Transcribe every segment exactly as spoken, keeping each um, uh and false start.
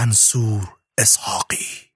منصور اسحاقی.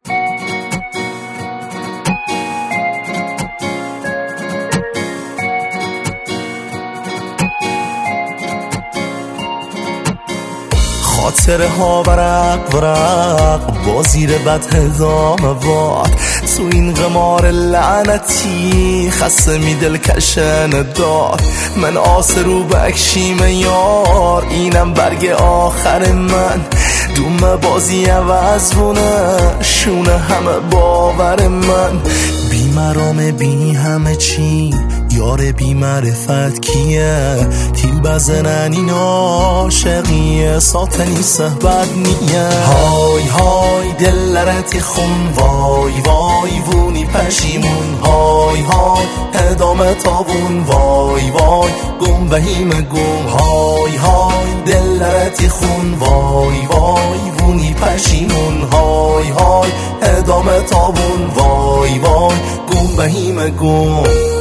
خاطره ها ورق ورق با زیر بد هزام واد، تو این قمار لعنتی خسته می دل کشن داد. من آس رو بکشیم یار، اینم برگ آخر من. دوم بازی عوض بونه شونه همه باور من. بی مرام بی همه چی یار بی معرفت کیه؟ تیل بزنن این عاشقیه ساتنی صحبت نیه. های های دل لرتی خون وای وای وونی پشیمون. های های ادامه تابون وای وای گم بهیم گم. های های دل لرتی خون وای وای وونی پشیمون. های های ادامه تابون وای وای گم بهیم گم.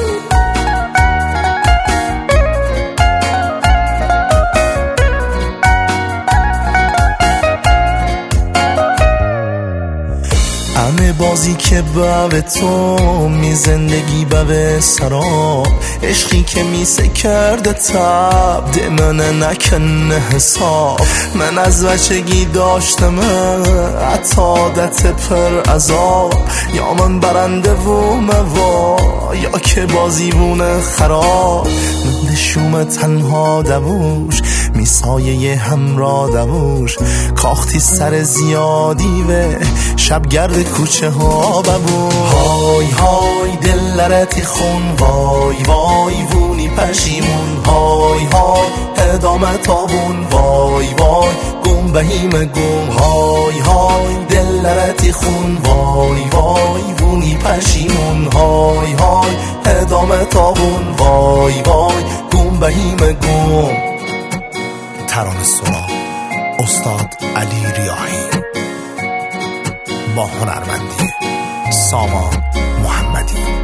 همه بازی که به تو می زندگی به سراب، عشقی که می سکرده تب ده من نکنه حساب. من از بچگی داشتم حتی عادت پر عذاب، یا من برنده و موا یا که بازیبون خراب. من دشوم تنها دوش می سایه همراه دوش، کاختی سر زیادی و شب گرد کوچه ها ببون. های های دل لرتی خون وای وای وونی پشیمون. های های ادامه تابون وای وای گم بهیم گم. های های دل لرتی خون وای وای وونی پشیمون. های های ادامه تابون وای وای گم بهیم گم. ترانه سرا استاد علی ریاحی با هنرمندی سامان محمدی.